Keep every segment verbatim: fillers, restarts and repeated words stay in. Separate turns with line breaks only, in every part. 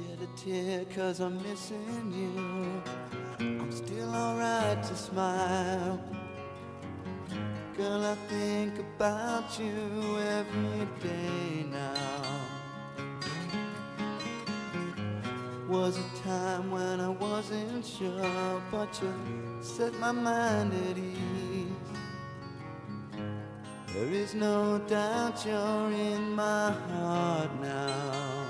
shed a tear cause I'm missing you. I'm still alright to smile. Girl, I think about you every day now. Was a time when I wasn't sure, but you set my mind at ease. There is no doubt you're in my heart now.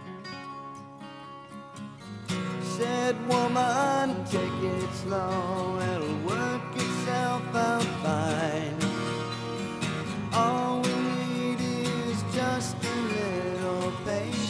Said woman, take it slow, it'll work itself out fine. All we need is just a little patience.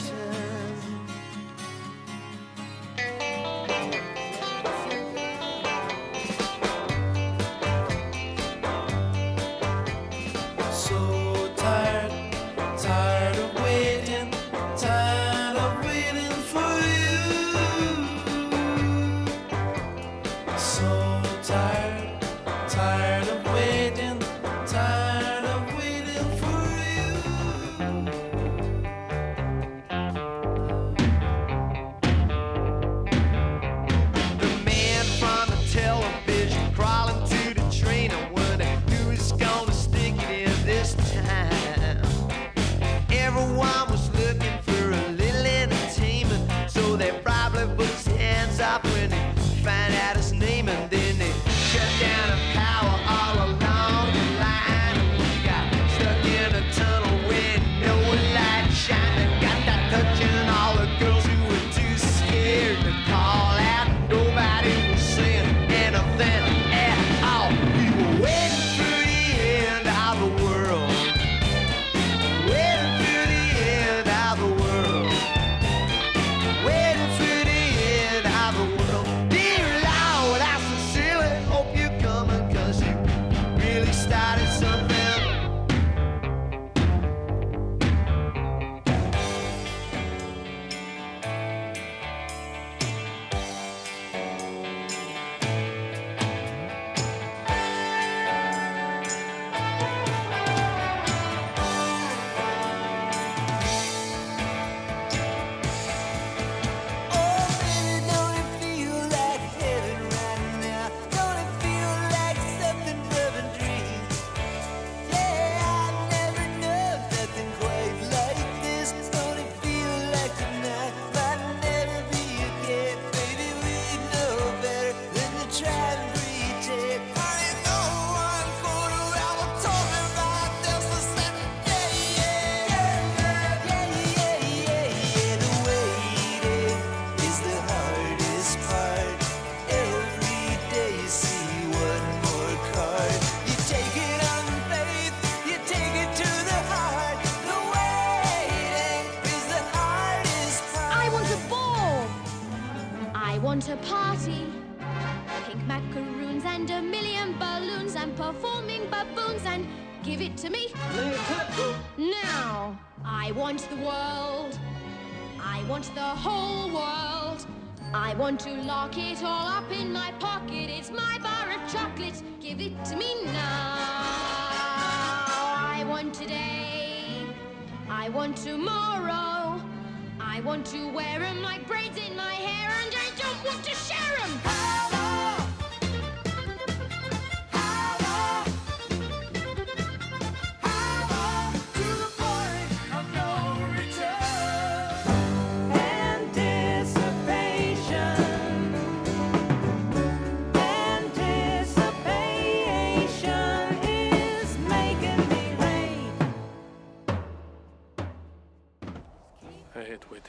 A party, pink macaroons and a million balloons and performing baboons, and give it to me now. I want the world, I want the whole world. I want to lock it all up in my pocket. It's my bar of chocolates, give it to me now. I want today, I want tomorrow. I want to wear them like braids in my hair, and I don't want to share them. Hello, hello, hello, to the point of no return. Anticipation, anticipation is making me late.
I hate waiting.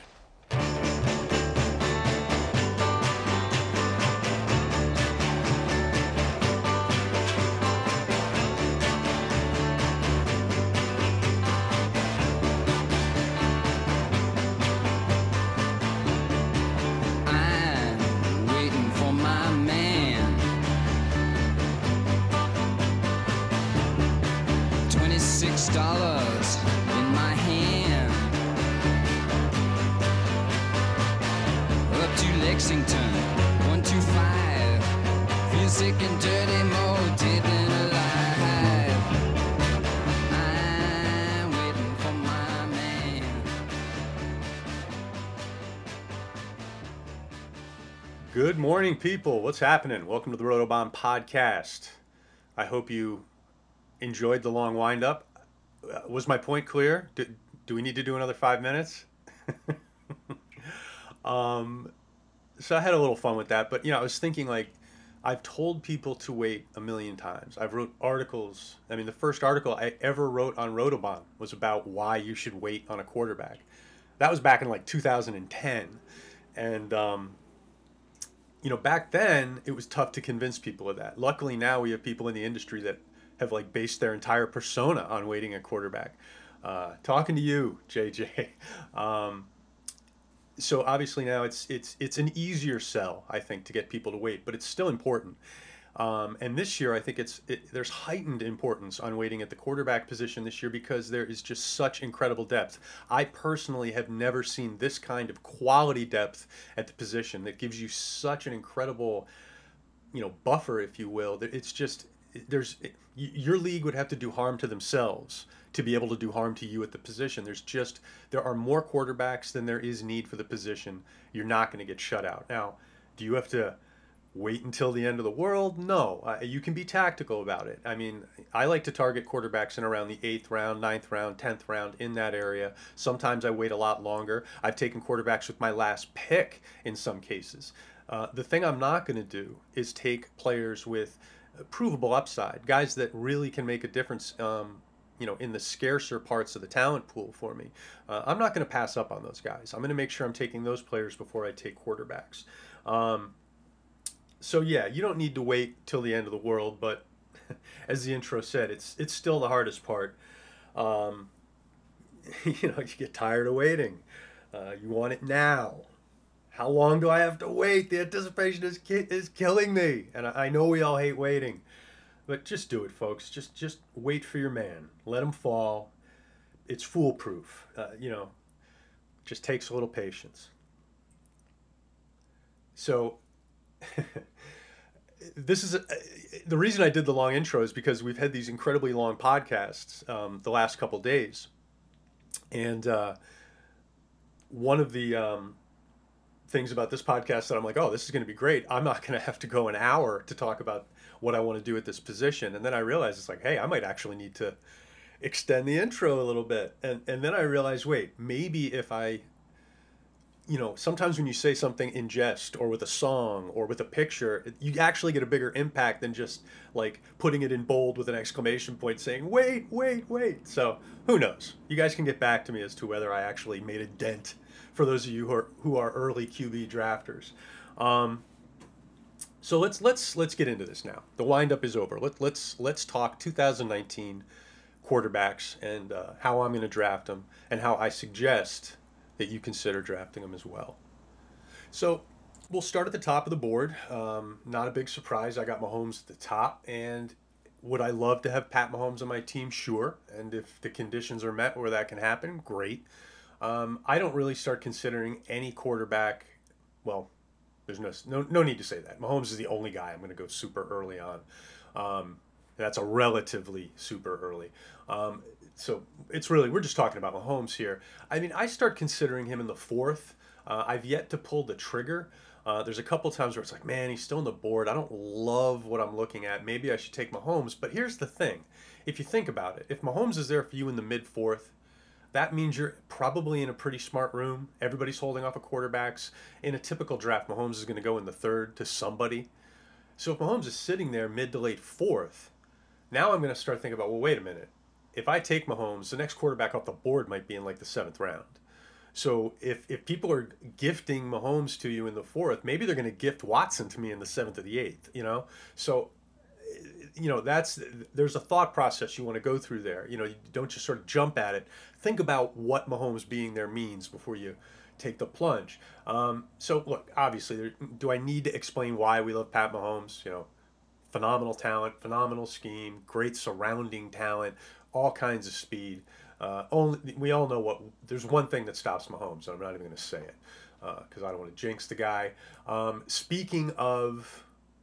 Dollars in my hand, up to Lexington, one two five. Feel sick and dirty, more dead than alive. I'm waiting for my man.
Good morning, people. What's happening? Welcome to the Rotobomb podcast. I hope you enjoyed the long wind-up. Uh, was my point clear? Do, do we need to do another five minutes? um, so I had a little fun with that, but you know, I was thinking like, I've told people to wait a million times. I've wrote articles. I mean, the first article I ever wrote on Rotobomb was about why you should wait on a quarterback. That was back in like two thousand ten. And, um, you know, back then it was tough to convince people of that. Luckily now we have people in the industry that have like based their entire persona on waiting a quarterback. Uh, talking to you, J J. Um, so obviously now it's it's it's an easier sell, I think, to get people to wait, but it's still important. Um, and this year, I think it's it, there's heightened importance on waiting at the quarterback position this year because there is just such incredible depth. I personally have never seen this kind of quality depth at the position that gives you such an incredible, you know, buffer, if you will. It's just there's your league would have to do harm to themselves to be able to do harm to you at the position. There's just there are more quarterbacks than there is need for the position. You're not going to get shut out. Now, do you have to wait until the end of the world? No. Uh, you can be tactical about it. I mean, I like to target quarterbacks in around the eighth round, ninth round, tenth round, in that area. Sometimes I wait a lot longer. I've taken quarterbacks with my last pick in some cases. Uh, the thing I'm not going to do is take players with provable upside, guys that really can make a difference um, you know, in the scarcer parts of the talent pool for me. Uh, I'm not going to pass up on those guys. I'm going to make sure I'm taking those players before I take quarterbacks. Um, So yeah, you don't need to wait till the end of the world, but as the intro said, it's it's still the hardest part. Um, you know, you get tired of waiting. Uh, you want it now. How long do I have to wait? The anticipation is ki- is killing me, and I, I know we all hate waiting, but just do it, folks. Just just wait for your man. Let him fall. It's foolproof. Uh, you know, just takes a little patience. So. This is a, the reason I did the long intro is because we've had these incredibly long podcasts um, the last couple days, and uh, one of the um, things about this podcast that I'm like, oh, this is going to be great. I'm not going to have to go an hour to talk about what I want to do at this position, and then I realized it's like, hey, I might actually need to extend the intro a little bit, and and then I realized, wait, maybe if I you know, sometimes when you say something in jest or with a song or with a picture, you actually get a bigger impact than just like putting it in bold with an exclamation point saying, wait, wait, wait. So who knows? You guys can get back to me as to whether I actually made a dent for those of you who are, who are early Q B drafters. Um, so let's let's let's get into this now. The windup is over. Let, let's let's talk two thousand nineteen quarterbacks and uh, how I'm going to draft them and how I suggest that you consider drafting them as well. So we'll start at the top of the board. Um, not a big surprise. I got Mahomes at the top. And would I love to have Pat Mahomes on my team? Sure. And if the conditions are met where that can happen, great. Um, I don't really start considering any quarterback. Well, there's no, no no need to say that. Mahomes is the only guy I'm going to go super early on. Um, that's a relatively super early. Um, So it's really, we're just talking about Mahomes here. I mean, I start considering him in the fourth. Uh, I've yet to pull the trigger. Uh, there's a couple times where it's like, man, he's still on the board. I don't love what I'm looking at. Maybe I should take Mahomes. But here's the thing. If you think about it, if Mahomes is there for you in the mid-fourth, that means you're probably in a pretty smart room. Everybody's holding off of quarterbacks. In a typical draft, Mahomes is going to go in the third to somebody. So if Mahomes is sitting there mid to late fourth, now I'm going to start thinking about, well, wait a minute. If I take Mahomes, the next quarterback off the board might be in like the seventh round. So if, if people are gifting Mahomes to you in the fourth, maybe they're going to gift Watson to me in the seventh or the eighth, you know? So, you know, that's, there's a thought process you want to go through there. You know, you don't just sort of jump at it. Think about what Mahomes being there means before you take the plunge. Um, so look, obviously, there, do I need to explain why we love Pat Mahomes? You know, phenomenal talent, phenomenal scheme, great surrounding talent, all kinds of speed. Uh, only we all know what. There's one thing that stops Mahomes, and I'm not even going to say it because uh, I don't want to jinx the guy. Um, speaking of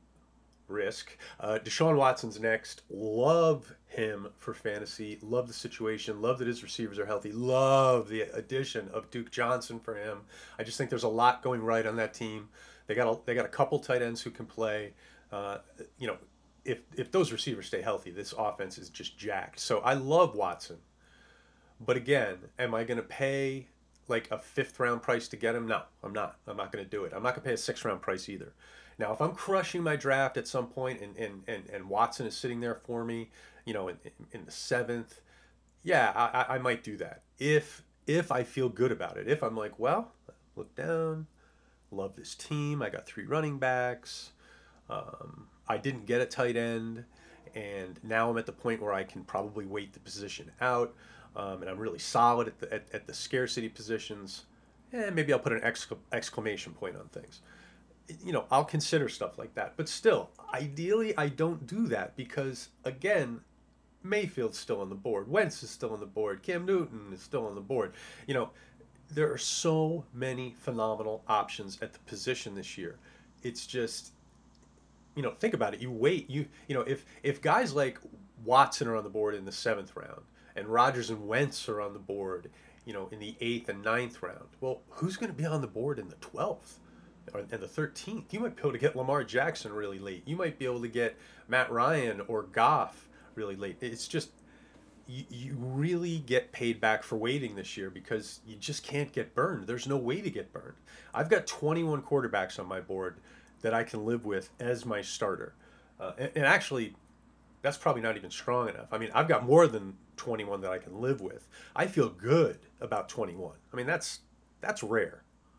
risk, uh, Deshaun Watson's next. Love him for fantasy. Love the situation. Love that his receivers are healthy. Love the addition of Duke Johnson for him. I just think there's a lot going right on that team. They got a, they got a couple tight ends who can play. Uh, you know, if if those receivers stay healthy, this offense is just jacked. So I love Watson. But again, am I going to pay like a fifth round price to get him? No, I'm not. I'm not going to do it. I'm not going to pay a sixth round price either. Now, if I'm crushing my draft at some point and, and, and, and Watson is sitting there for me, you know, in, in the seventh, yeah, I, I might do that. If if I feel good about it. If I'm like, well, look down, love this team. I got three running backs. Um, I didn't get a tight end. And now I'm at the point where I can probably wait the position out. Um, and I'm really solid at the, at, at the scarcity positions. And maybe I'll put an exc- exclamation point on things. You know, I'll consider stuff like that. But still, ideally, I don't do that because, again, Mayfield's still on the board. Wentz is still on the board. Cam Newton is still on the board. You know, there are so many phenomenal options at the position this year. It's just, you know, think about it. You wait. You you know, if if guys like Watson are on the board in the seventh round and Rodgers and Wentz are on the board, you know, in the eighth and ninth round, well, who's going to be on the board in the twelfth? And the thirteenth, you might be able to get Lamar Jackson really late. You might be able to get Matt Ryan or Goff really late. It's just, you, you really get paid back for waiting this year because you just can't get burned. There's no way to get burned. I've got twenty-one quarterbacks on my board that I can live with as my starter. Uh, and, and actually, that's probably not even strong enough. I mean, I've got more than twenty-one that I can live with. I feel good about twenty-one. I mean, that's that's rare.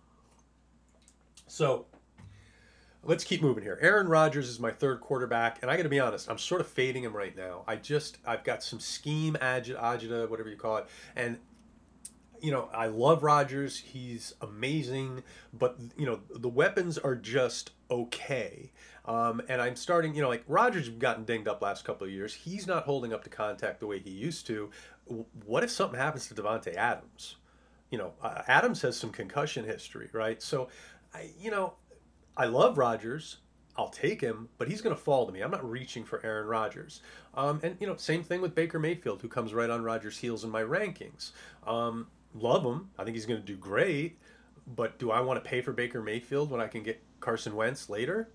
So let's keep moving here. Aaron Rodgers is my third quarterback, and I got to be honest, I'm sort of fading him right now. I just, I've got some scheme agita, agita, whatever you call it, and you know, I love Rodgers. He's amazing, but you know, the weapons are just okay. Um, and I'm starting, you know, like Rodgers has gotten dinged up last couple of years. He's not holding up to contact the way he used to. What if something happens to Devontae Adams? You know, uh, Adams has some concussion history, right? So, I, you know, I love Rodgers. I'll take him, but he's going to fall to me. I'm not reaching for Aaron Rodgers. Um, and, you know, same thing with Baker Mayfield, who comes right on Rodgers' heels in my rankings. Um, love him. I think he's going to do great. But do I want to pay for Baker Mayfield when I can get Carson Wentz later?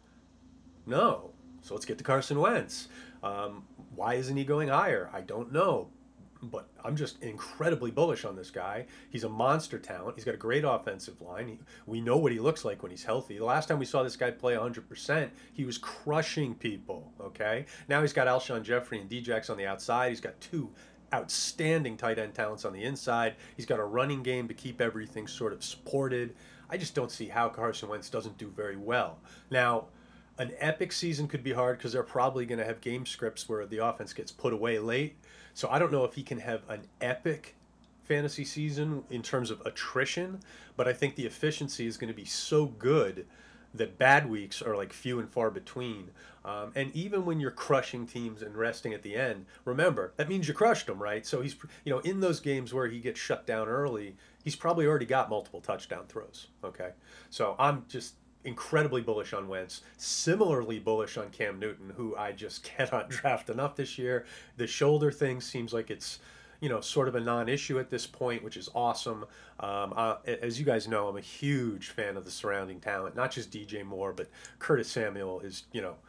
No. So let's get to Carson Wentz. Um, why isn't he going higher? I don't know. But I'm just incredibly bullish on this guy. He's a monster talent. He's got a great offensive line. He, we know what he looks like when he's healthy. The last time we saw this guy play one hundred percent, he was crushing people, okay? Now he's got Alshon Jeffrey and D-Jax on the outside. He's got two outstanding tight end talents on the inside. He's got a running game to keep everything sort of supported. I just don't see how Carson Wentz doesn't do very well. Now, an epic season could be hard because they're probably going to have game scripts where the offense gets put away late. So I don't know if he can have an epic fantasy season in terms of attrition, but I think the efficiency is going to be so good that bad weeks are like few and far between. Um, and even when you're crushing teams and resting at the end, remember, that means you crushed them, right? So he's, you know, in those games where he gets shut down early, he's probably already got multiple touchdown throws, okay? So I'm just incredibly bullish on Wentz, similarly bullish on Cam Newton, who I just cannot draft enough this year. The shoulder thing seems like it's, you know, sort of a non-issue at this point, which is awesome. Um, uh, as you guys know, I'm a huge fan of the surrounding talent, not just D J Moore, but Curtis Samuel is, you know,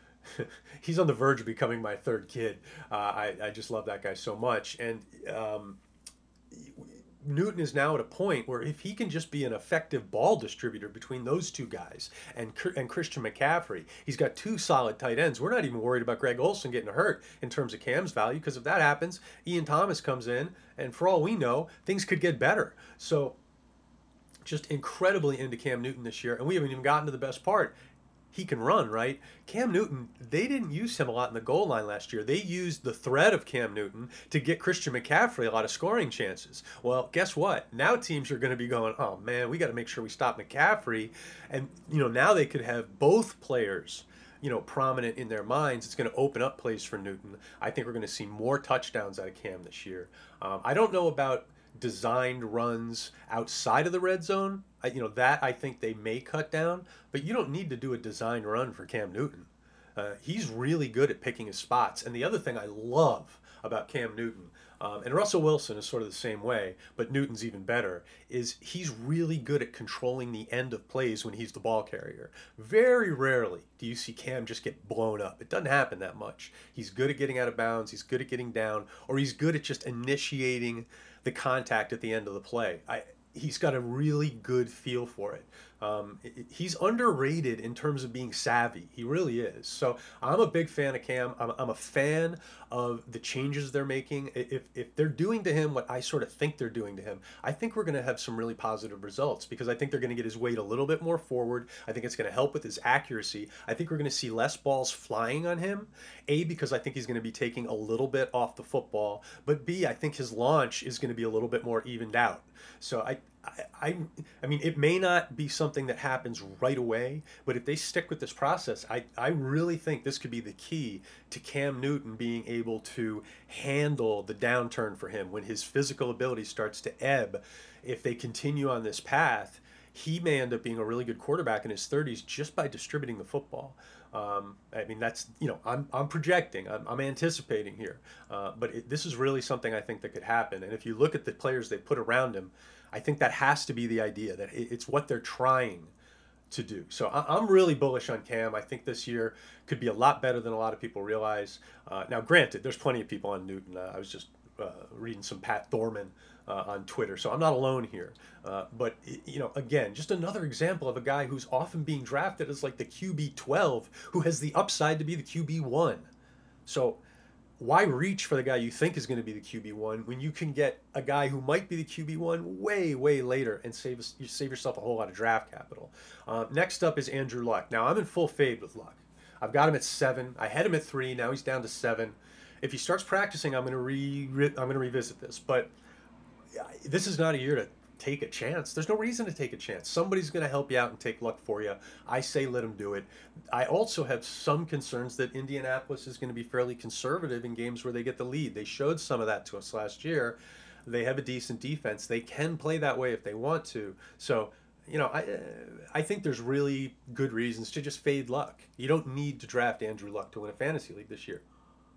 he's on the verge of becoming my third kid. Uh, I, I just love that guy so much. And um, Newton is now at a point where if he can just be an effective ball distributor between those two guys and and Christian McCaffrey, he's got two solid tight ends. We're not even worried about Greg Olsen getting hurt in terms of Cam's value, because if that happens, Ian Thomas comes in, and for all we know, things could get better. So just incredibly into Cam Newton this year, and we haven't even gotten to the best part. He can run, right? Cam Newton, they didn't use him a lot in the goal line last year. They used the threat of Cam Newton to get Christian McCaffrey a lot of scoring chances. Well, guess what? Now teams are going to be going, oh man, we got to make sure we stop McCaffrey. And, you know, now they could have both players, you know, prominent in their minds. It's going to open up plays for Newton. I think we're going to see more touchdowns out of Cam this year. Um, I don't know about designed runs outside of the red zone. I, you know, that I think they may cut down, but you don't need to do a designed run for Cam Newton. Uh, he's really good at picking his spots. And the other thing I love about Cam Newton, Um, and Russell Wilson is sort of the same way, but Newton's even better, is he's really good at controlling the end of plays when he's the ball carrier. Very rarely do you see Cam just get blown up. It doesn't happen that much. He's good at getting out of bounds, he's good at getting down, or he's good at just initiating the contact at the end of the play. I, he's got a really good feel for it. Um, it, he's underrated in terms of being savvy. He really is. So I'm a big fan of Cam. I'm, I'm a fan of the changes they're making. If, if they're doing to him what I sort of think they're doing to him, I think we're going to have some really positive results, because I think they're going to get his weight a little bit more forward. I think it's going to help with his accuracy. I think we're going to see less balls flying on him. A, because I think he's going to be taking a little bit off the football. But B, I think his launch is going to be a little bit more evened out. So I, I, I, I mean, it may not be something that happens right away, but if they stick with this process, I, I really think this could be the key to Cam Newton being able to handle the downturn for him when his physical ability starts to ebb. If they continue on this path, he may end up being a really good quarterback in his thirties just by distributing the football. Um, I mean, that's, you know, I'm, I'm projecting, I'm, I'm anticipating here, uh, but it, this is really something I think that could happen. And if you look at the players they put around him, I think that has to be the idea, that it, it's what they're trying to do. So I, I'm really bullish on Cam. I think this year could be a lot better than a lot of people realize. Uh, now, granted, there's plenty of people on Newton. Uh, I was just uh, reading some Pat Thorman Uh, on Twitter, so I'm not alone here. Uh, but, you know, again, just another example of a guy who's often being drafted as like the Q B twelve, who has the upside to be the Q B one. So why reach for the guy you think is going to be the Q B one when you can get a guy who might be the Q B one way, way later and save you save yourself a whole lot of draft capital? Uh, next up is Andrew Luck. Now, I'm in full fade with Luck. I've got him at seven. I had him at three. Now he's down to seven. If he starts practicing, I'm going to re, re I'm going to revisit this, but this is not a year to take a chance. There's no reason to take a chance. Somebody's going to help you out and take Luck for you. I say let him do it. I also have some concerns that Indianapolis is going to be fairly conservative in games where they get the lead. They showed some of that to us last year. They have a decent defense. They can play that way if they want to. So, you know, I I think there's really good reasons to just fade Luck. You don't need to draft Andrew Luck to win a fantasy league this year.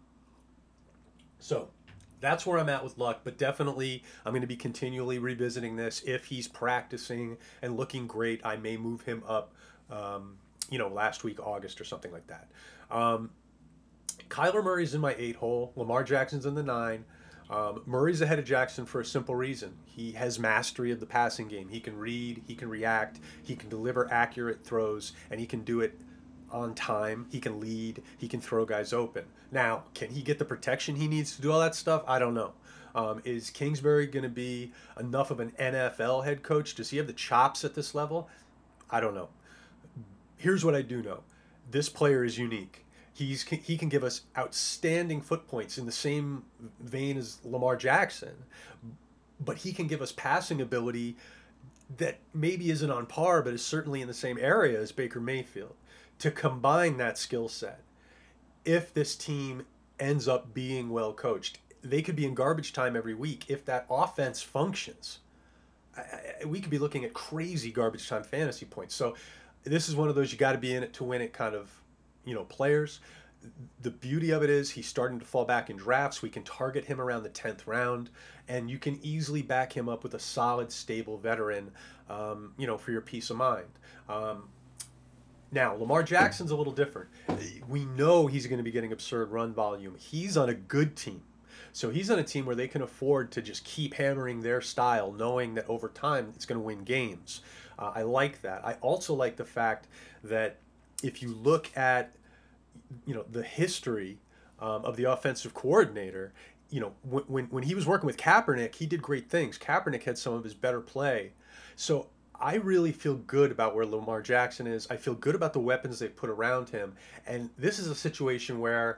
So that's where I'm at with Luck, but definitely I'm going to be continually revisiting this. If he's practicing and looking great, I may move him up, um, you know, last week, August or something like that. Um, Kyler Murray's in my eight hole. Lamar Jackson's in the nine. Um, Murray's ahead of Jackson for a simple reason. He has mastery of the passing game. He can read, he can react, he can deliver accurate throws, and he can do it on time. He can lead, he can throw guys open. Now, can he get the protection he needs to do all that stuff? I don't know. Um, is Kingsbury going to be enough of an N F L head coach? Does he have the chops at this level? I don't know. Here's what I do know. This player is unique. He's he can give us outstanding foot points in the same vein as Lamar Jackson, but he can give us passing ability that maybe isn't on par, but is certainly in the same area as Baker Mayfield. To combine that skill set, if this team ends up being well coached, they could be in garbage time every week. If that offense functions, I, I, we could be looking at crazy garbage time fantasy points. So this is one of those you got to be in it to win it kind of, you know, players. The beauty of it is he's starting to fall back in drafts. We can target him around the tenth round, and you can easily back him up with a solid, stable veteran, um, you know, for your peace of mind. Um, Now, Lamar Jackson's a little different. We know he's going to be getting absurd run volume. He's on a good team. So he's on a team where they can afford to just keep hammering their style, knowing that over time it's going to win games. Uh, I like that. I also like the fact that if you look at, you know, the history um, of the offensive coordinator, you know, when, when when he was working with Kaepernick, he did great things. Kaepernick had some of his better play. So I really feel good about where Lamar Jackson is. I feel good about the weapons they've put around him. And this is a situation where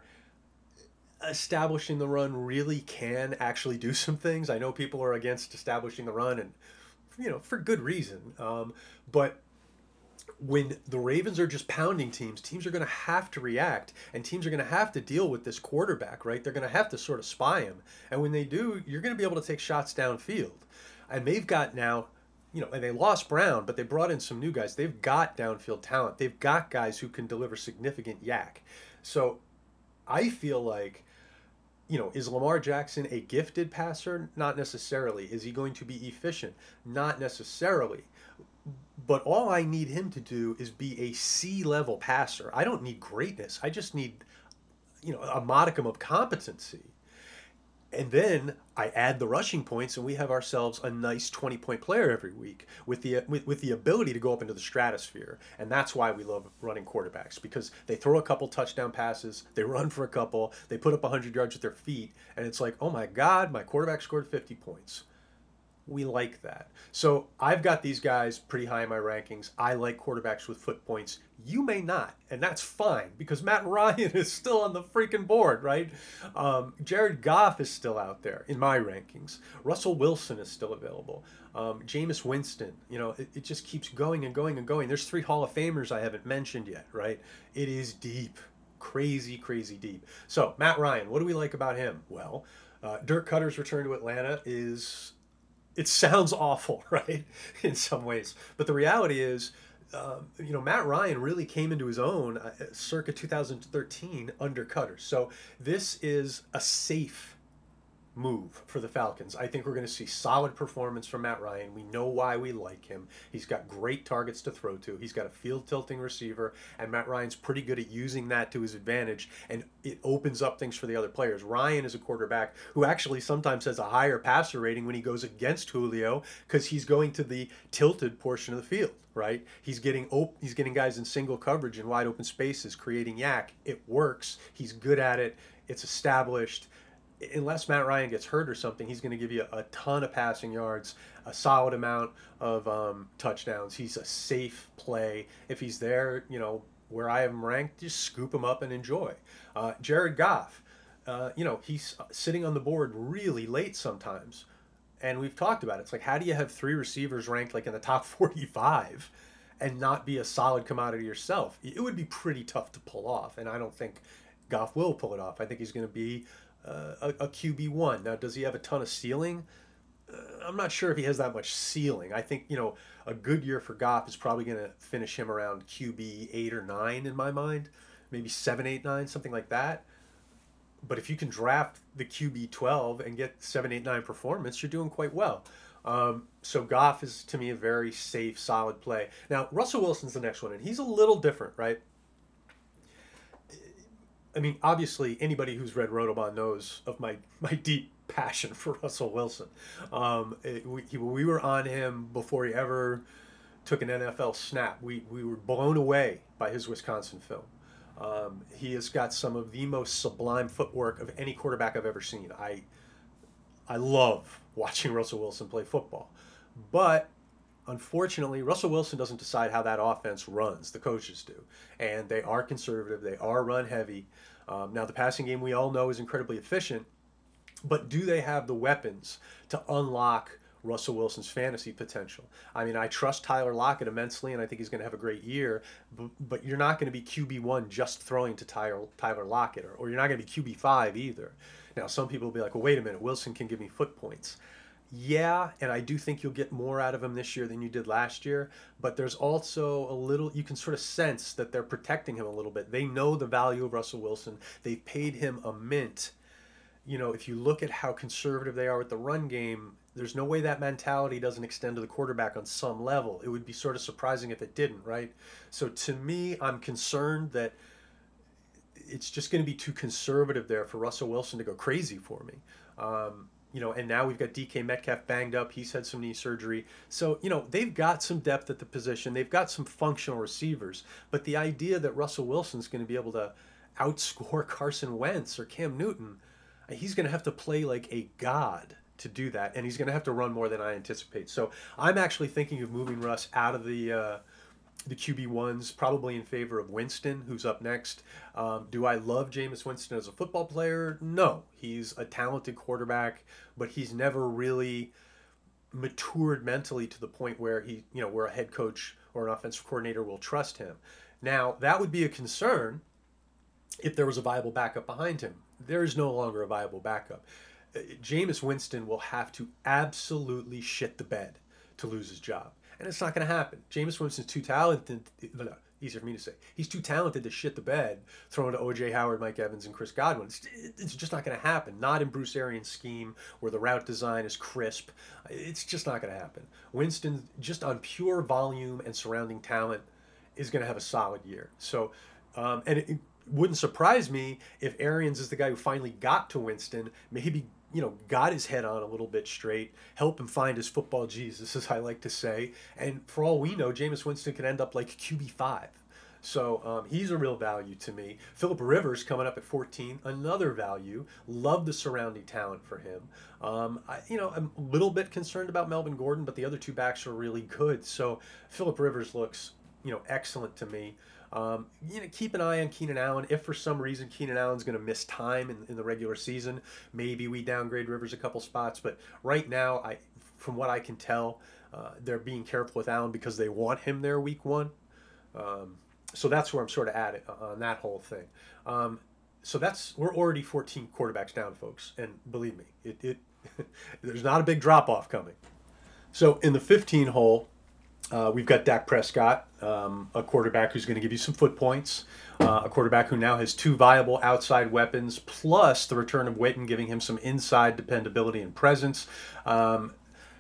establishing the run really can actually do some things. I know people are against establishing the run, and, you know, for good reason. Um, but when the Ravens are just pounding teams, teams are going to have to react, and teams are going to have to deal with this quarterback, right? They're going to have to sort of spy him. And when they do, you're going to be able to take shots downfield. And they've got now... You know, and they lost Brown, but they brought in some new guys. They've got downfield talent. They've got guys who can deliver significant yak. So I feel like you know, is Lamar Jackson a gifted passer? Not necessarily. Is he going to be efficient? Not necessarily. But all I need him to do is be a C-level passer. I don't need greatness. I just need, you know, a modicum of competency. And then I add the rushing points, and we have ourselves a nice twenty-point player every week with the with, with the ability to go up into the stratosphere. And that's why we love running quarterbacks, because they throw a couple touchdown passes, they run for a couple, they put up one hundred yards with their feet, and it's like, oh my God, my quarterback scored fifty points. We like that. So I've got these guys pretty high in my rankings. I like quarterbacks with foot points. You may not, and that's fine, because Matt Ryan is still on the freaking board, right? Um, Jared Goff is still out there in my rankings. Russell Wilson is still available. Um, Jameis Winston, you know, it, it just keeps going and going and going. There's three Hall of Famers I haven't mentioned yet, right? It is deep, crazy, crazy deep. So Matt Ryan, what do we like about him? Well, uh, Dirk Cutter's return to Atlanta is... It sounds awful, right, in some ways. But the reality is, um, you know, Matt Ryan really came into his own uh, circa two thousand thirteen under Cutter. So this is a safe move for the Falcons. I think we're going to see solid performance from Matt Ryan. We know why we like him. He's got great targets to throw to. He's got a field tilting receiver, and Matt Ryan's pretty good at using that to his advantage, and it opens up things for the other players. Ryan is a quarterback who actually sometimes has a higher passer rating when he goes against Julio, because he's going to the tilted portion of the field, right? He's getting op- he's getting guys in single coverage in wide open spaces, creating yak. It works. He's good at it. It's established. Unless Matt Ryan gets hurt or something, he's going to give you a ton of passing yards, a solid amount of um, touchdowns. He's a safe play. If he's there, you know, where I have him ranked, just scoop him up and enjoy. Uh, Jared Goff, uh, you know, he's sitting on the board really late sometimes. And we've talked about it. It's like, how do you have three receivers ranked like in the top forty-five and not be a solid commodity yourself? It would be pretty tough to pull off. And I don't think Goff will pull it off. I think he's going to be Uh, a, a Q B one. Now, does he have a ton of ceiling? Uh, I'm not sure if he has that much ceiling. I think, you know, a good year for Goff is probably going to finish him around Q B eight or nine in my mind. Maybe seven, eight, nine, something like that. But if you can draft the Q B twelve and get seven, eight, nine performance, you're doing quite well. Um, so Goff is, to me, a very safe, solid play. Now, Russell Wilson's the next one, and he's a little different, right? I mean, obviously, anybody who's read Rotobahn knows of my, my deep passion for Russell Wilson. Um, it, we, he, we were on him before he ever took an N F L snap. We, we were blown away by his Wisconsin film. Um, he has got some of the most sublime footwork of any quarterback I've ever seen. I, I love watching Russell Wilson play football. But unfortunately, Russell Wilson doesn't decide how that offense runs. The coaches do. And they are conservative. They are run heavy. Um, now, the passing game, we all know, is incredibly efficient. But do they have the weapons to unlock Russell Wilson's fantasy potential? I mean, I trust Tyler Lockett immensely, and I think he's going to have a great year. But, but you're not going to be Q B one just throwing to Tyler, Tyler Lockett. Or, or you're not going to be Q B five either. Now, some people will be like, well, wait a minute. Wilson can give me foot points. Yeah, and I do think you'll get more out of him this year than you did last year, but there's also a little, you can sort of sense that they're protecting him a little bit. They know the value of Russell Wilson. They've paid him a mint. You know, if you look at how conservative they are with the run game, there's no way that mentality doesn't extend to the quarterback on some level. It would be sort of surprising if it didn't, right? So to me, I'm concerned that it's just going to be too conservative there for Russell Wilson to go crazy for me. Um, You know, and now we've got D K Metcalf banged up. He's had some knee surgery. So, you know, they've got some depth at the position. They've got some functional receivers. But the idea that Russell Wilson's going to be able to outscore Carson Wentz or Cam Newton, he's going to have to play like a god to do that. And he's going to have to run more than I anticipate. So I'm actually thinking of moving Russ out of the uh, the Q B ones, probably in favor of Winston, who's up next. Um, do I love Jameis Winston as a football player? No. He's a talented quarterback, but he's never really matured mentally to the point where he, you know, where a head coach or an offensive coordinator will trust him. Now, that would be a concern if there was a viable backup behind him. There is no longer a viable backup. Jameis Winston will have to absolutely shit the bed to lose his job. And it's not going to happen. Jameis Winston's too talented. easier for me to say. He's too talented to shit the bed, throwing to O J Howard, Mike Evans, and Chris Godwin. It's, it's just not going to happen. Not in Bruce Arians' scheme where the route design is crisp. It's just not going to happen. Winston, just on pure volume and surrounding talent, is going to have a solid year. So, um, and it, it wouldn't surprise me if Arians is the guy who finally got to Winston, maybe, you know, got his head on a little bit straight, help him find his football Jesus, as I like to say. And for all we know, Jameis Winston could end up like Q B five. So um, he's a real value to me. Phillip Rivers coming up at fourteen, another value. Love the surrounding talent for him. Um, I, you know, I'm a little bit concerned about Melvin Gordon, but the other two backs are really good. So Phillip Rivers looks, you know, excellent to me. Um, you know, keep an eye on Keenan Allen. If for some reason Keenan Allen's going to miss time in, in the regular season, maybe we downgrade Rivers a couple spots. But right now, I, from what I can tell, uh, they're being careful with Allen because they want him there week one. Um, so that's where I'm sort of at it on that whole thing. Um, so that's we're already fourteen quarterbacks down, folks, and believe me, it, it there's not a big drop off coming. So in the fifteen hole. Uh, we've got Dak Prescott, um, a quarterback who's going to give you some foot points, uh, a quarterback who now has two viable outside weapons, plus the return of Witten giving him some inside dependability and presence. Um,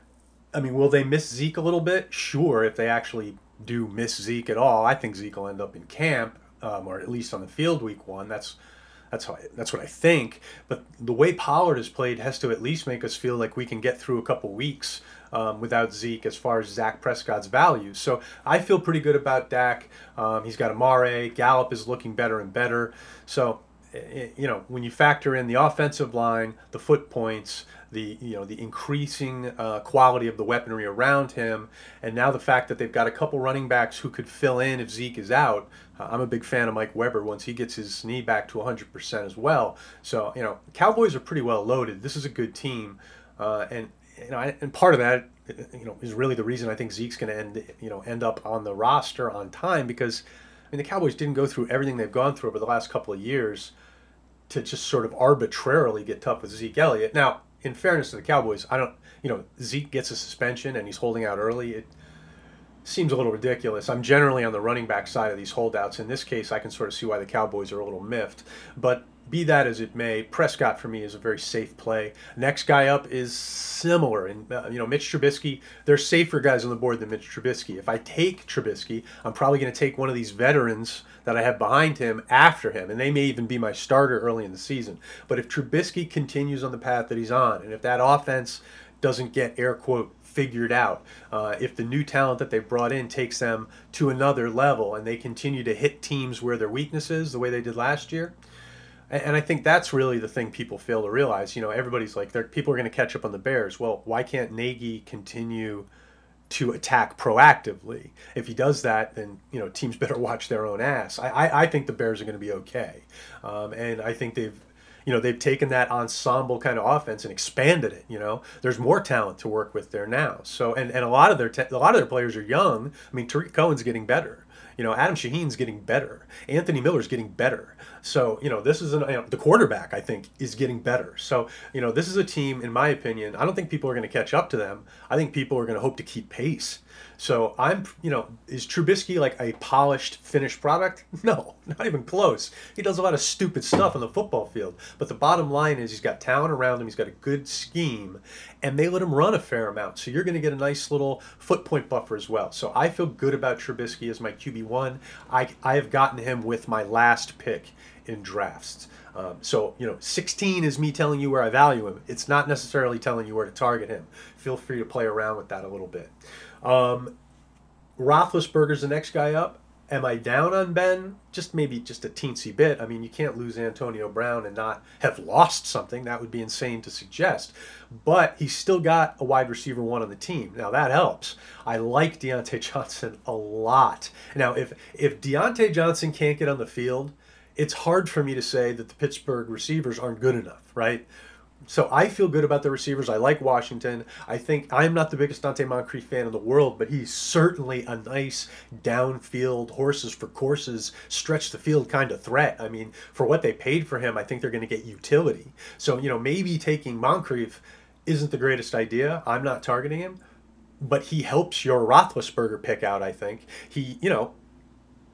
I mean, will they miss Zeke a little bit? Sure, if they actually do miss Zeke at all. I think Zeke will end up in camp, um, or at least on the field week one. That's That's how I, that's what I think. But the way Pollard has played has to at least make us feel like we can get through a couple weeks um, without Zeke as far as Dak Prescott's value. So I feel pretty good about Dak. Um, he's got Amare. Gallup is looking better and better. So, you know, when you factor in the offensive line, the foot points, the you know the increasing uh, quality of the weaponry around him, and now the fact that they've got a couple running backs who could fill in if Zeke is out. Uh, I'm a big fan of Mike Weber once he gets his knee back to one hundred percent as well. So, you know, Cowboys are pretty well loaded. This is a good team, uh, and you know, and part of that, you know, is really the reason I think Zeke's going to end you know end up on the roster on time, because I mean the Cowboys didn't go through everything they've gone through over the last couple of years to just sort of arbitrarily get tough with Zeke Elliott. Now, in fairness to the Cowboys, I don't, you know, Zeke gets a suspension and he's holding out early. It seems a little ridiculous. I'm generally on the running back side of these holdouts. In this case, I can sort of see why the Cowboys are a little miffed. But be that as it may, Prescott for me is a very safe play. Next guy up is similar. And, uh, you know, Mitch Trubisky, there's safer guys on the board than Mitch Trubisky. If I take Trubisky, I'm probably going to take one of these veterans that I have behind him after him. And they may even be my starter early in the season. But if Trubisky continues on the path that he's on, and if that offense doesn't get, air quote, figured out, uh, if the new talent that they've brought in takes them to another level and they continue to hit teams where their weakness is, the way they did last year, and I think that's really the thing people fail to realize. You know, everybody's like, people are going to catch up on the Bears. Well, why can't Nagy continue to attack proactively? If he does that, then, you know, teams better watch their own ass. I, I, I think the Bears are going to be okay. Um, and I think they've, you know, they've taken that ensemble kind of offense and expanded it. You know, there's more talent to work with there now. So, and, and a lot of their te- a lot of their players are young. I mean, Tariq Cohen's getting better. You know, Adam Shaheen's getting better. Anthony Miller's getting better. So, you know, this is an, you know, the quarterback, I think, is getting better. So, you know, this is a team, in my opinion, I don't think people are going to catch up to them. I think people are going to hope to keep pace. So I'm, you know, is Trubisky like a polished, finished product? No, not even close. He does a lot of stupid stuff on the football field. But the bottom line is he's got talent around him. He's got a good scheme. And they let him run a fair amount. So you're going to get a nice little foot point buffer as well. So I feel good about Trubisky as my Q B one. I, I have gotten him with my last pick in drafts. Um, so, you know, sixteen is me telling you where I value him. It's not necessarily telling you where to target him. Feel free to play around with that a little bit. Um, Roethlisberger's the next guy up. Am I down on Ben? Just maybe just a teensy bit. I mean, you can't lose Antonio Brown and not have lost something. That would be insane to suggest. But he's still got a wide receiver one on the team. Now, that helps. I like Deontay Johnson a lot. Now, if, if Deontay Johnson can't get on the field, it's hard for me to say that the Pittsburgh receivers aren't good enough, right? So I feel good about the receivers. I like Washington. I think I'm not the biggest Dante Moncrief fan in the world, but he's certainly a nice downfield, horses for courses, stretch the field kind of threat. I mean, for what they paid for him, I think they're going to get utility. So, you know, maybe taking Moncrief isn't the greatest idea. I'm not targeting him, but he helps your Roethlisberger pick out, I think. He, you know,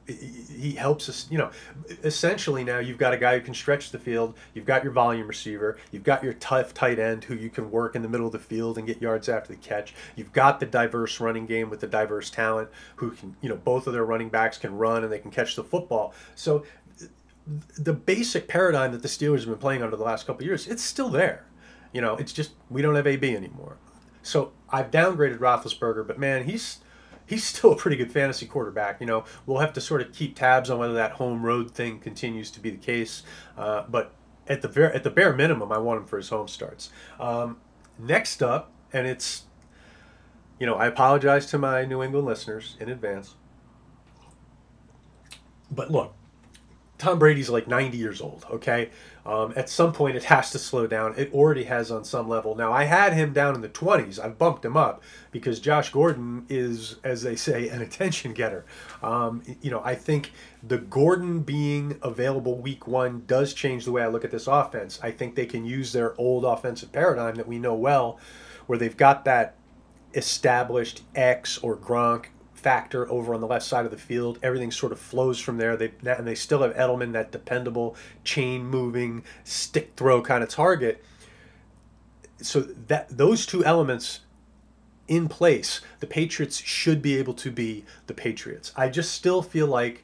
he helps us, you know, essentially now you've got a guy who can stretch the field. You've got your volume receiver. You've got your tough tight end who you can work in the middle of the field and get yards after the catch. You've got the diverse running game with the diverse talent who can, you know, both of their running backs can run and they can catch the football. So the basic paradigm that the Steelers have been playing under the last couple of years, it's still there. You know, it's just we don't have A B anymore. So I've downgraded Roethlisberger, but man, he's he's still a pretty good fantasy quarterback. You know, we'll have to sort of keep tabs on whether that home road thing continues to be the case. Uh, but at the ver- at the bare minimum, I want him for his home starts. Um, next up, and it's, you know, I apologize to my New England listeners in advance. But look, Tom Brady's like ninety years old, okay? Um, at some point, it has to slow down. It already has on some level. Now, I had him down in the twenties. I've bumped him up because Josh Gordon is, as they say, an attention getter. Um, you know, I think the Gordon being available week one does change the way I look at this offense. I think they can use their old offensive paradigm that we know well, where they've got that established X or Gronk factor over on the left side of the field. Everything sort of flows from there. They and they still have Edelman, that dependable chain moving stick throw kind of target. So that those two elements in place, the Patriots should be able to be the Patriots. I just still feel like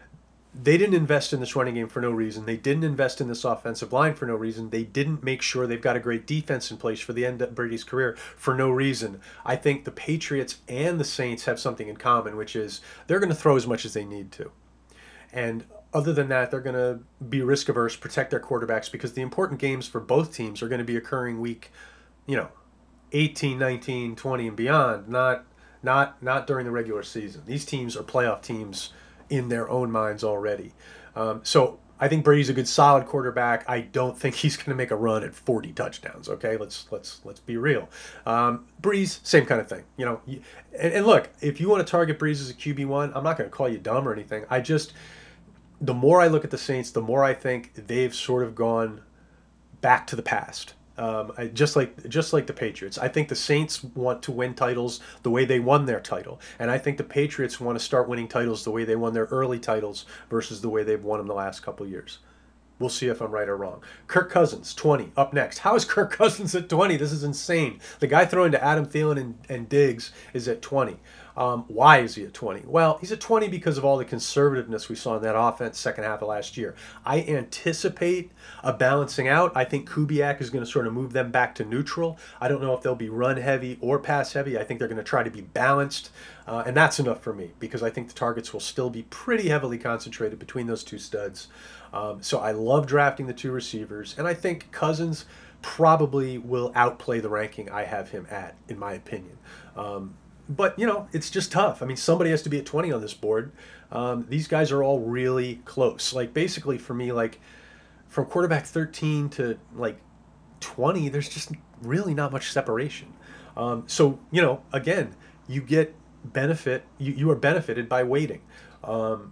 they didn't invest in this running game for no reason. They didn't invest in this offensive line for no reason. They didn't make sure they've got a great defense in place for the end of Brady's career for no reason. I think the Patriots and the Saints have something in common, which is they're going to throw as much as they need to. And other than that, they're going to be risk averse, protect their quarterbacks, because the important games for both teams are going to be occurring week, you know, eighteen, nineteen, twenty and beyond, not not not during the regular season. These teams are playoff teams in their own minds already. Um, so I think Brady's a good solid quarterback. I don't think he's going to make a run at forty touchdowns. Okay, let's let's let's be real. Um, Breeze, same kind of thing. You know, and, and look, if you want to target Breeze as a Q B one, I'm not going to call you dumb or anything. I just, the more I look at the Saints, the more I think they've sort of gone back to the past. Um, I, just like just like the Patriots. I think the Saints want to win titles the way they won their title. And I think the Patriots want to start winning titles the way they won their early titles versus the way they've won them the last couple of years. We'll see if I'm right or wrong. Kirk Cousins, twenty, up next. How is Kirk Cousins at twenty? This is insane. The guy throwing to Adam Thielen and, and Diggs is at twenty. Um, why is he at twenty? Well, he's at twenty because of all the conservativeness we saw in that offense second half of last year. I anticipate a balancing out. I think Kubiak is going to sort of move them back to neutral. I don't know if they'll be run heavy or pass heavy. I think they're going to try to be balanced. Uh, and that's enough for me because I think the targets will still be pretty heavily concentrated between those two studs. Um, so I love drafting the two receivers. And I think Cousins probably will outplay the ranking I have him at, in my opinion. Um, But, you know, it's just tough. I mean, somebody has to be at twenty on this board. Um, these guys are all really close. Like, basically, for me, like, from quarterback thirteen to, like, twenty, there's just really not much separation. Um, so, you know, again, you get benefit. You, you are benefited by waiting. Um,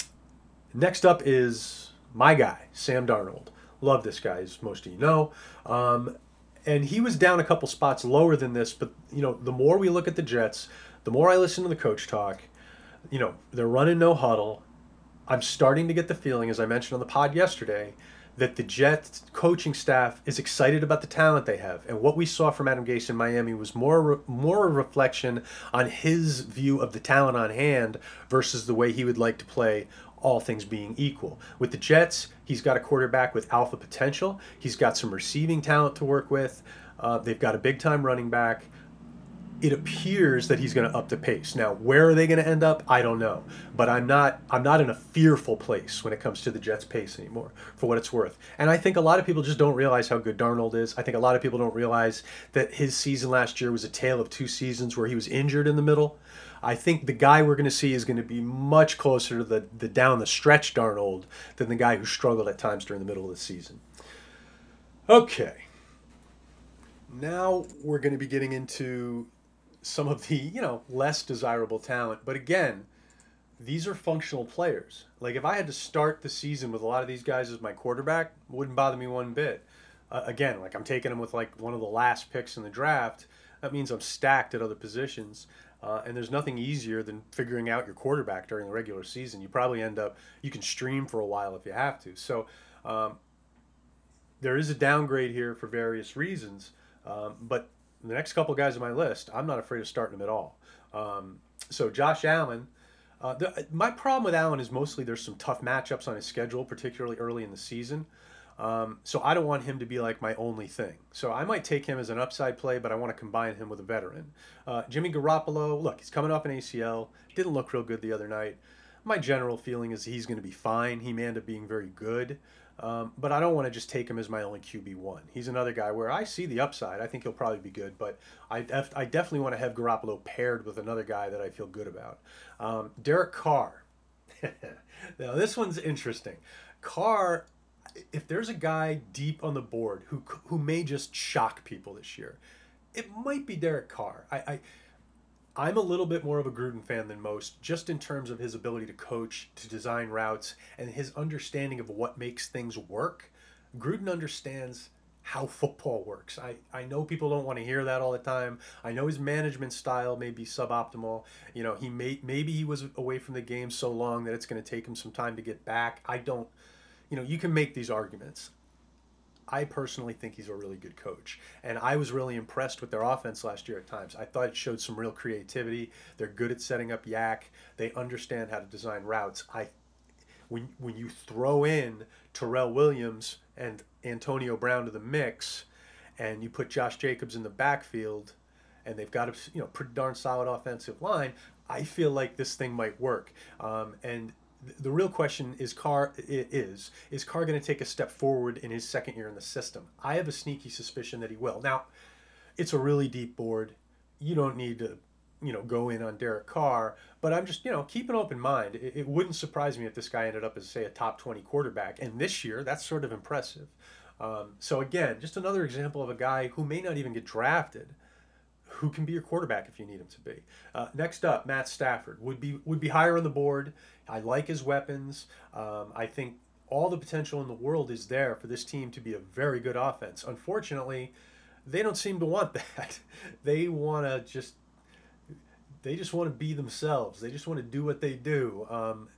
next up is my guy, Sam Darnold. Love this guy, as most of you know. Um And he was down a couple spots lower than this, but, you know, the more we look at the Jets, the more I listen to the coach talk, you know, they're running no huddle. I'm starting to get the feeling, as I mentioned on the pod yesterday, that the Jets coaching staff is excited about the talent they have. And what we saw from Adam Gase in Miami was more, more a reflection on his view of the talent on hand versus the way he would like to play, all things being equal. With the Jets, he's got a quarterback with alpha potential. He's got some receiving talent to work with. Uh, they've got a big-time running back. It appears that he's going to up the pace. Now, where are they going to end up? I don't know. But I'm not I'm not in a fearful place when it comes to the Jets' pace anymore, for what it's worth. And I think a lot of people just don't realize how good Darnold is. I think a lot of people don't realize that his season last year was a tale of two seasons where he was injured in the middle. I think the guy we're going to see is going to be much closer to the, the down-the-stretch Darnold than the guy who struggled at times during the middle of the season. Okay. Now we're going to be getting into some of the, you know, less desirable talent. But again, these are functional players. Like, if I had to start the season with a lot of these guys as my quarterback, it wouldn't bother me one bit. Uh, again, like, I'm taking them with, like, one of the last picks in the draft. that means I'm stacked at other positions. Uh, and there's nothing easier than figuring out your quarterback during the regular season. You probably end up, you can stream for a while if you have to. So um, there is a downgrade here for various reasons. Um, but the next couple guys on my list, I'm not afraid of starting them at all. Um, so Josh Allen, uh, the, my problem with Allen is mostly there's some tough matchups on his schedule, particularly early in the season. Um, so I don't want him to be like my only thing. So I might take him as an upside play, but I want to combine him with a veteran. Uh, Jimmy Garoppolo, look, he's coming off an A C L. Didn't look real good the other night. My general feeling is he's going to be fine. He may end up being very good. Um, but I don't want to just take him as my only Q B one. He's another guy where I see the upside. I think he'll probably be good, but I, def- I definitely want to have Garoppolo paired with another guy that I feel good about. Um, Derek Carr. Now, this one's interesting. Carr, if there's a guy deep on the board who who may just shock people this year, it might be Derek Carr. I, I I'm a little bit more of a Gruden fan than most, just in terms of his ability to coach, to design routes, and his understanding of what makes things work. Gruden understands how football works. I, I know people don't want to hear that all the time. I know his management style may be suboptimal. You know, he may maybe he was away from the game so long that it's going to take him some time to get back. I don't, you know, you can make these arguments. I personally think he's a really good coach. And I was really impressed with their offense last year at times. I thought it showed some real creativity. They're good at setting up yak. They understand how to design routes. I, when when you throw in Terrell Williams and Antonio Brown to the mix, and you put Josh Jacobs in the backfield, and they've got a you know pretty darn solid offensive line, I feel like this thing might work. Um, and the real question is Carr is is Carr going to take a step forward in his second year in the system? I have a sneaky suspicion that he will. Now, it's a really deep board. You don't need to, you know, go in on Derek Carr, but I'm just, you know, keep an open mind. It, it wouldn't surprise me if this guy ended up as, say, a top twenty quarterback. And this year, that's sort of impressive. Um, so again, just another example of a guy who may not even get drafted, who can be your quarterback if you need him to be. Uh, next up, Matt Stafford would be would be higher on the board. I like his weapons. Um, I think all the potential in the world is there for this team to be a very good offense. Unfortunately, they don't seem to want that. They want to just they just want to be themselves. They just want to do what they do. Um,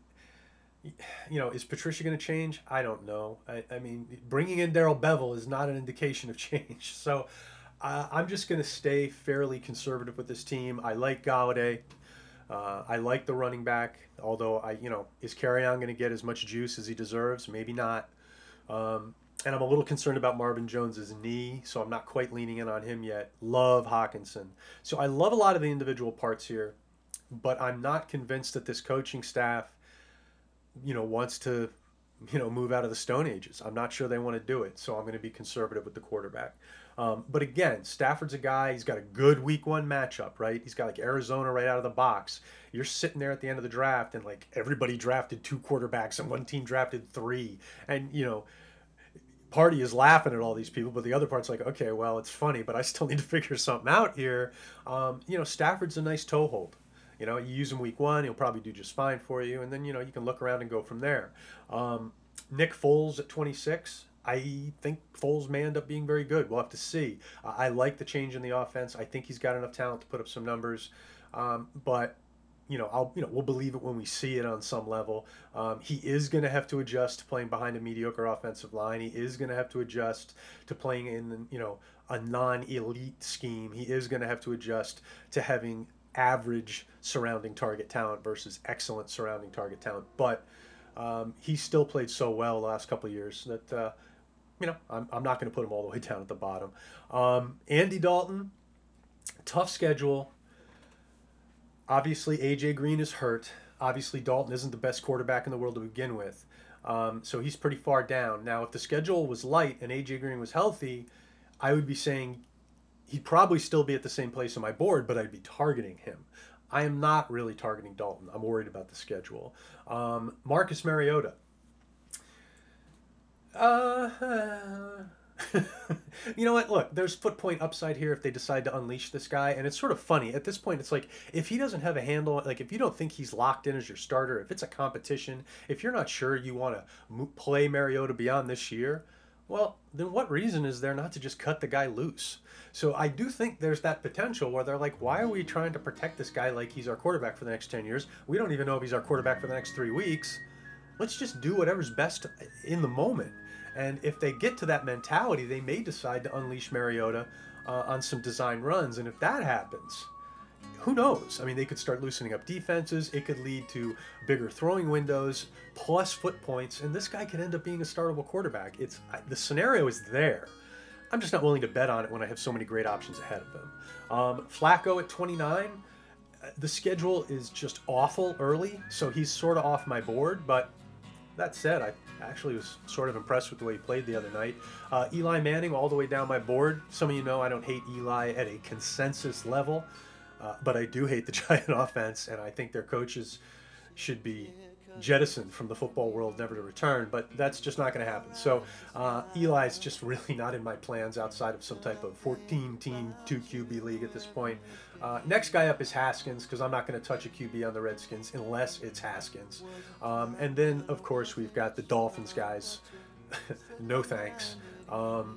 you know, is Patricia going to change? I don't know. I, I mean, bringing in Darrell Bevell is not an indication of change. So uh, I'm just going to stay fairly conservative with this team. I like Galladay. Uh, I like the running back, although I, you know, is Kerryon going to get as much juice as he deserves? Maybe not. Um, and I'm a little concerned about Marvin Jones's knee, so I'm not quite leaning in on him yet. Love Hawkinson. So I love a lot of the individual parts here, but I'm not convinced that this coaching staff, you know, wants to, you know, move out of the Stone Ages. I'm not sure they want to do it, so I'm going to be conservative with the quarterback. Um, but again, Stafford's a guy, he's got a good week one matchup, right? He's got like Arizona right out of the box. You're sitting there at the end of the draft and like everybody drafted two quarterbacks and one team drafted three. And, you know, Party is laughing at all these people, but the other part's like, okay, well, it's funny, but I still need to figure something out here. Um, you know, Stafford's a nice toehold. You know, you use him week one, he'll probably do just fine for you. And then, you know, you can look around and go from there. Um, Nick Foles at twenty-six. I think Foles may end up being very good. We'll have to see. Uh, I like the change in the offense. I think he's got enough talent to put up some numbers. Um, but, you know, I'll you know we'll believe it when we see it on some level. Um, he is going to have to adjust to playing behind a mediocre offensive line. He is going to have to adjust to playing in, you know, a non-elite scheme. He is going to have to adjust to having average surrounding target talent versus excellent surrounding target talent. But um, he still played so well the last couple of years that, uh, you know, I'm, I'm not going to put him all the way down at the bottom. Um, Andy Dalton, tough schedule. Obviously, A J Green is hurt. Obviously, Dalton isn't the best quarterback in the world to begin with. Um, so he's pretty far down. Now, if the schedule was light and A J Green was healthy, I would be saying he'd probably still be at the same place on my board, but I'd be targeting him. I am not really targeting Dalton. I'm worried about the schedule. Um, Marcus Mariota. Uh, you know what? Look, there's foot point upside here if they decide to unleash this guy. And it's sort of funny. At this point, it's like, if he doesn't have a handle, like if you don't think he's locked in as your starter, if it's a competition, if you're not sure you want to play Mariota beyond this year, Well, then what reason is there not to just cut the guy loose? So I do think there's that potential where they're like, why are we trying to protect this guy like he's our quarterback for the next ten years? We don't even know if he's our quarterback for the next three weeks. Let's just do whatever's best in the moment. And if they get to that mentality, they may decide to unleash Mariota uh, on some design runs. And if that happens, who knows? I mean, they could start loosening up defenses. It could lead to bigger throwing windows, plus foot points, and this guy could end up being a startable quarterback. It's the scenario is there. I'm just not willing to bet on it when I have so many great options ahead of him. Um, Flacco at twenty-nine, the schedule is just awful early, so he's sort of off my board. But that said, I actually was sort of impressed with the way he played the other night. Uh, Eli Manning all the way down my board. Some of you know I don't hate Eli at a consensus level. Uh, but I do hate the Giant offense, and I think their coaches should be jettisoned from the football world, never to return. But that's just not going to happen. So uh, Eli's just really not in my plans outside of some type of fourteen-team, two Q B league at this point. Uh, next guy up is Haskins, because I'm not going to touch a Q B on the Redskins unless it's Haskins. Um, and then, of course, we've got the Dolphins guys. No thanks. Um,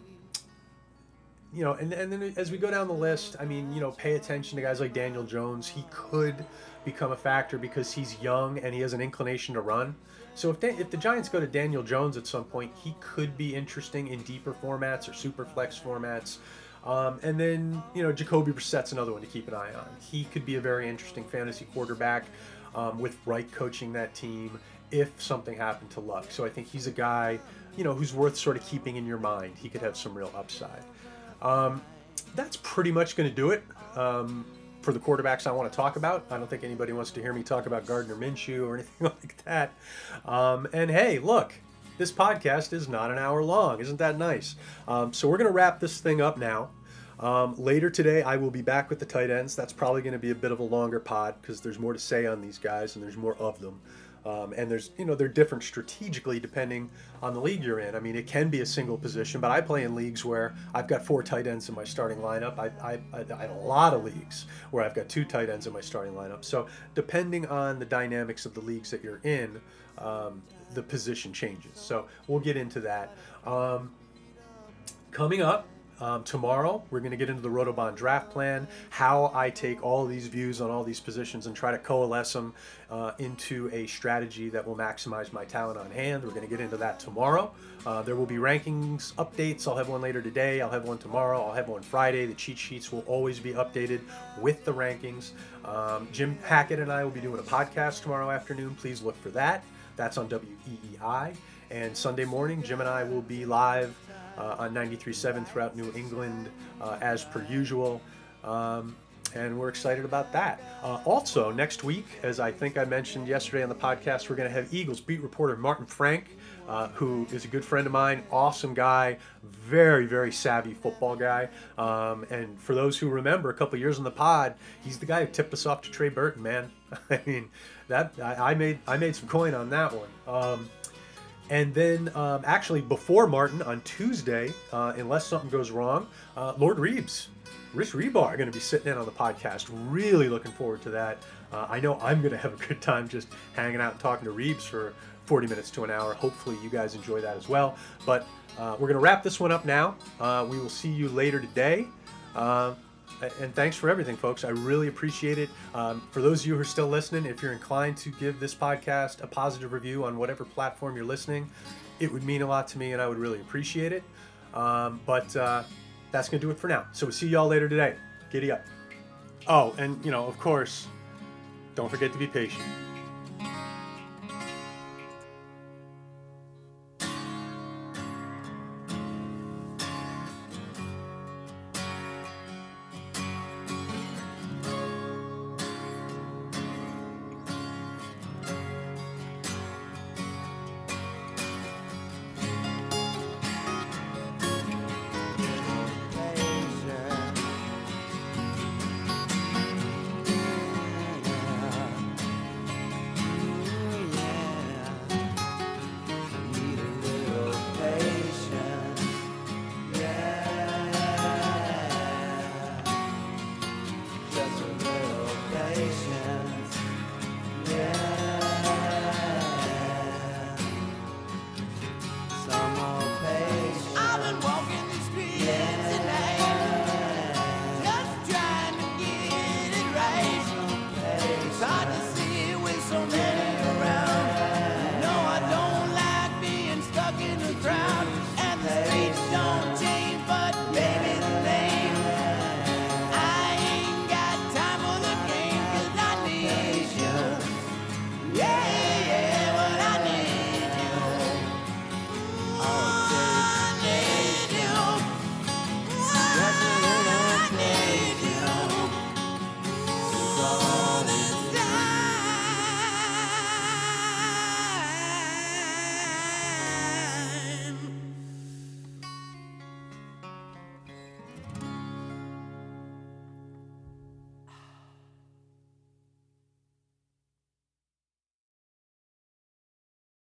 You know, and, and then as we go down the list, I mean, you know, pay attention to guys like Daniel Jones. He could become a factor because he's young and he has an inclination to run. So if they, if the Giants go to Daniel Jones at some point, he could be interesting in deeper formats or super flex formats. Um, and then, you know, Jacoby Brissett's another one to keep an eye on. He could be a very interesting fantasy quarterback um, with Reich coaching that team if something happened to Luck. So I think he's a guy, you know, who's worth sort of keeping in your mind. He could have some real upside. Um, that's pretty much going to do it um, for the quarterbacks I want to talk about. I don't think anybody wants to hear me talk about Gardner Minshew or anything like that. Um, and hey, look, this podcast is not an hour long. Isn't that nice? Um, so we're going to wrap this thing up now. Um, later today, I will be back with the tight ends. That's probably going to be a bit of a longer pod because there's more to say on these guys and there's more of them. Um, and there's, you know, they're different strategically depending on the league you're in. I mean, it can be a single position, but I play in leagues where I've got four tight ends in my starting lineup. I, I, I, I have a lot of leagues where I've got two tight ends in my starting lineup. So depending on the dynamics of the leagues that you're in, um, the position changes. So we'll get into that. Um, coming up, Um, tomorrow, we're going to get into the Rotobahn draft plan, how I take all these views on all these positions and try to coalesce them uh, into a strategy that will maximize my talent on hand. We're going to get into that tomorrow. Uh, there will be rankings updates. I'll have one later today. I'll have one tomorrow. I'll have one Friday. The cheat sheets will always be updated with the rankings. Um, Jim Hackett and I will be doing a podcast tomorrow afternoon. Please look for that. That's on W E E I. And Sunday morning, Jim and I will be live Uh, on ninety-three point seven throughout New England uh, as per usual, um, and we're excited about that. Uh, also, next week, as I think I mentioned yesterday on the podcast, we're going to have Eagles beat reporter Martin Frank, uh, who is a good friend of mine, awesome guy, very, very savvy football guy. Um, and for those who remember, a couple years on the pod, he's the guy who tipped us off to Trey Burton, man. I mean, that I, I made I made some coin on that one. Um, And then, um, actually, before Martin, on Tuesday, uh, unless something goes wrong, uh, Lord Reeves, Rich Rebar are going to be sitting in on the podcast. Really looking forward to that. Uh, I know I'm going to have a good time just hanging out and talking to Reeves for forty minutes to an hour. Hopefully you guys enjoy that as well. But uh, we're going to wrap this one up now. Uh, we will see you later today. Uh, And thanks for everything, folks. I really appreciate it. Um, for those of you who are still listening, if you're inclined to give this podcast a positive review on whatever platform you're listening, it would mean a lot to me, and I would really appreciate it. Um, but uh, that's going to do it for now. So we'll see y'all later today. Giddy up. Oh, and, you know, of course, don't forget to be patient.
Just a little patience.